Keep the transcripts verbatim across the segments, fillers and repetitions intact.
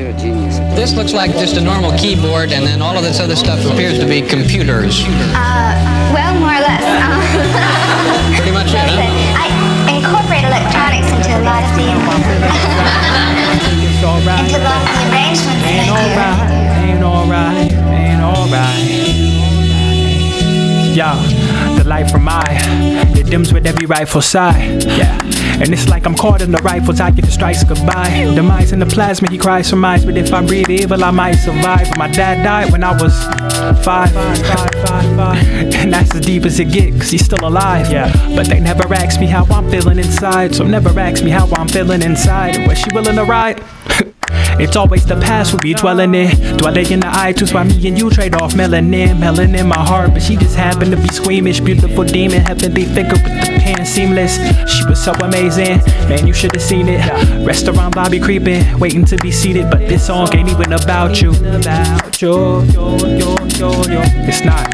You're a genius. This looks like just a normal keyboard, and then all of this other stuff appears to be computers. Uh, well, more or less. Um, Pretty much it, huh? I incorporate electronics into a lot of the It's alright. into a lot of the arrangements that Ain't I alright. Ain't alright. Ain't alright. Yo, the light from I, it dims with every rifle sigh. Yeah. And it's like I'm caught in the rifles, I get the strikes goodbye. Demise in the plasma, he cries for mice. But if I breathe evil, I might survive. But my dad died when I was five, five, five, five, five. And that's as deep as it gets, cause he's still alive. Yeah. But they never ask me how I'm feeling inside. So never ask me how I'm feeling inside. And was she willing to ride? It's always the past we be dwelling in. Dwelling in the iTunes while me and you trade off melanin. Melanin in my heart, but she just happened to be squeamish. Beautiful demon, heavenly figure with the pen seamless. She was so amazing, man, you should have seen it. Restaurant lobby creeping, waiting to be seated. But this song ain't even about you. About you, yo, yo, yo, yo. It's not.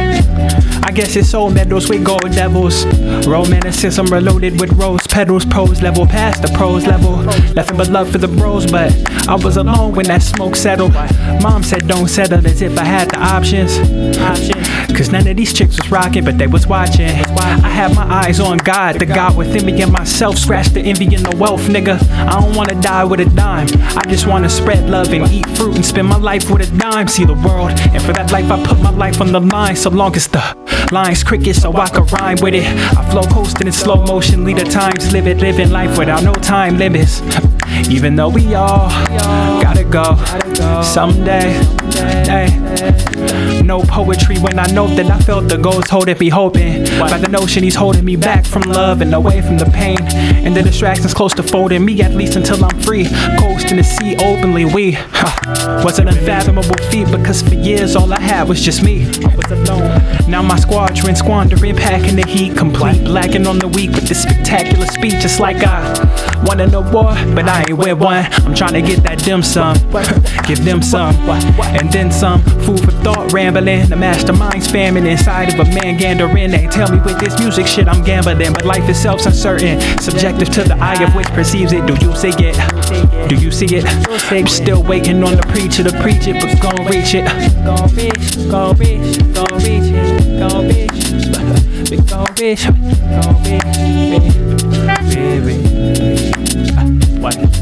I guess it's soul medals with gold devils. Romanticism reloaded with rose petals. Pros level past the pros level. Nothing but love for the bros, but I was alone when that smoke settled. Mom said don't settle as if I had the options. Cause none of these chicks was rocking, but they was watching. I had my eyes on God, the God within me and myself. Scratch the envy and the wealth, nigga. I don't wanna die with a dime. I just wanna spread love and eat fruit and spend my life with a dime. See the world, and for that life I put my life on the line. So long as the lines cricket, so I can rhyme with it. I flow coasting in slow motion, lead the times, live it, living life without no time limits. Even though we all gotta go someday. Hey. No poetry when I know that I felt the ghost holding me, hoping by the notion he's holding me back from love and away from the pain and the distractions close to folding me, at least until I'm free. Coasting the sea openly, we huh, was an unfathomable feat, because for years all I had was just me. I was alone. Now my squadron squandering, packing the heat, complete, blacking on the weak with this spectacular speech. It's like I won in a war, but I ain't with one. I'm trying to get that dim sum, give them some, and then some. Food for thought, rambling. The mastermind's famine inside of a man gandering. They tell me with this music shit I'm gambling, but life itself's uncertain, subjective to the eye of which perceives it. Do you see it? Do you see it? I'm still waiting on the preacher to preach it, but gon' reach it. Gon' reach, gon' reach, gon' reach it, gon' reach, we gon' reach, gon' reach, baby, baby. What?